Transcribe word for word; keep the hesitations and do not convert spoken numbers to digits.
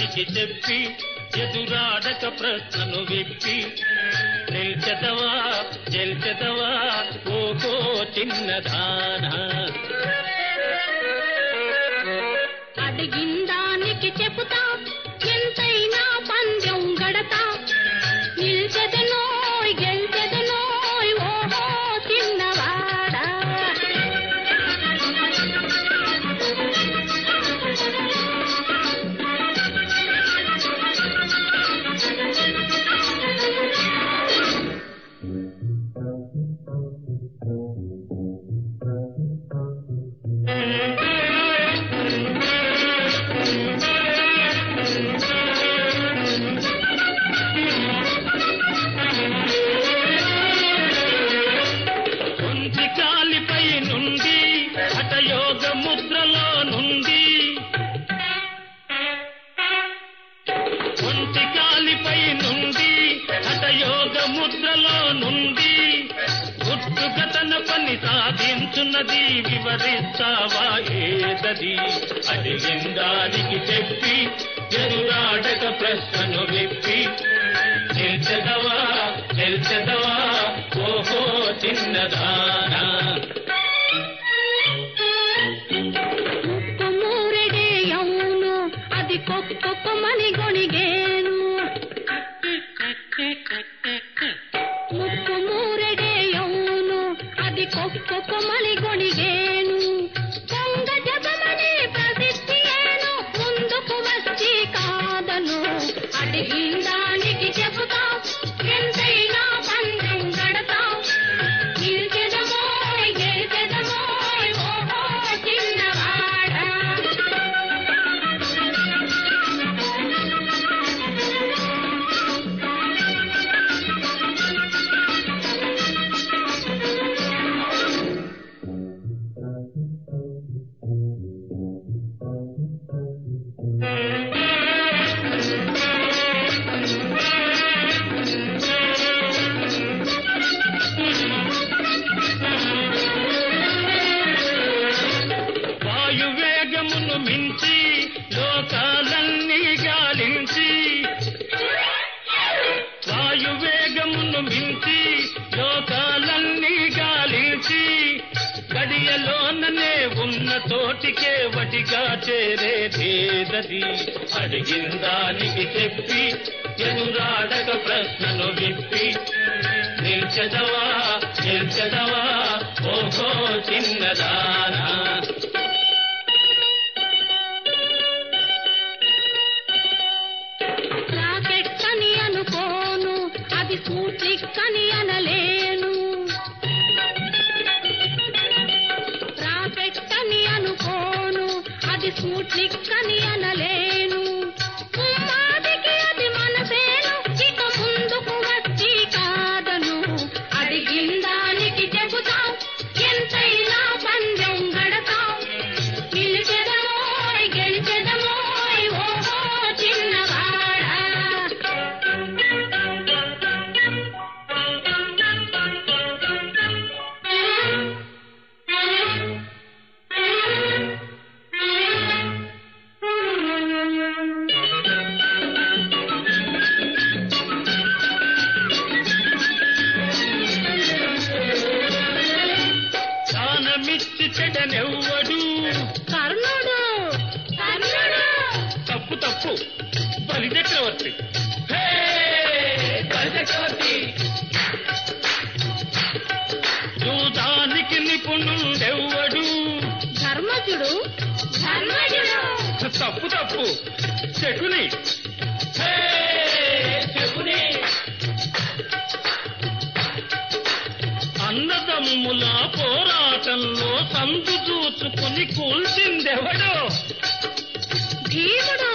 గెలిచిందానికి చెప్పి ఎదురాడక ప్రశ్నను విప్పి నిల్చెదవా గెలిచెదవా ఓహో చిన్నదానా అడిగిందానికి చెబుతా ఎంతైనా పందెం గడతా నిల్చెదనోయ్ గెలిచెదనోయ్ ఓహో చిన్నవాడా ముద్రలో నుండి గుర్తుగతన పని సాధించున్నది వివరిస్తావా ఏదది అడిగిందానికి చెప్పి ఎదురాడక ప్రశ్నను విప్పి నిల్చెదవా నిల్చెదవా ఓహో చిన్నదానా ముక్కుమూరెడే అవును అది కొక్కొక్కమని గొణిగేను ముక్కుమూరెడే అవును అది కొక్కొక్కమని గొణిగేను కొంగ జపమని ప్రసిద్ధియేను ముందుకు వచ్చి కాదను అడిగిందానికి చెబుతా ఎంతైనా పందెం గడతా నిల్చెదమోయ్ గెలిచెదమోయ్ ఓహో చిన్నవాడా వాయువేగమును మించి లోకాలన్నీ గాలించి వాయువేగమును మించి లోకాలన్నీ గాలించి గడియలోననే ఉన్న తోటికే వటిగా చేరేదేదది అడిగిందానికి చెప్పి ఎదురాడక ప్రశ్నను విప్పి నిల్చెదవా నిల్చెదవా ఓహో చిన్నదానా రాకెట్ అని అనుకోను అది సూట్లిక్ అని అనలేను రాకెట్ అని అనుకోను అది సూట్లిక్ అని అనలేను ఉమ్మాదికి అది మనసేను ఇక ముందుకు వచ్చి కాదను అడిగిందానికి చెబుతా ఎంతైనా పందెం గడతా నిలిచెదమోయ్ గెలిచెదమోయ్ ఓహో చిన్నవాడా దానమిచ్చి చెడనెవ్వడు కర్ణుడు కర్ణుడు తప్పు తప్పు బలి చక్రవర్తి హే బలి చక్రవర్తి యూదానికి నిపుణుడెవ్వడు ధర్మజుడు ధర్మజుడు తప్పు తప్పు శకుని హే శకుని అన్నదమ్ముల పోరాటంలో సందు చూసుకుని కూల్చిందెవడో భీముడు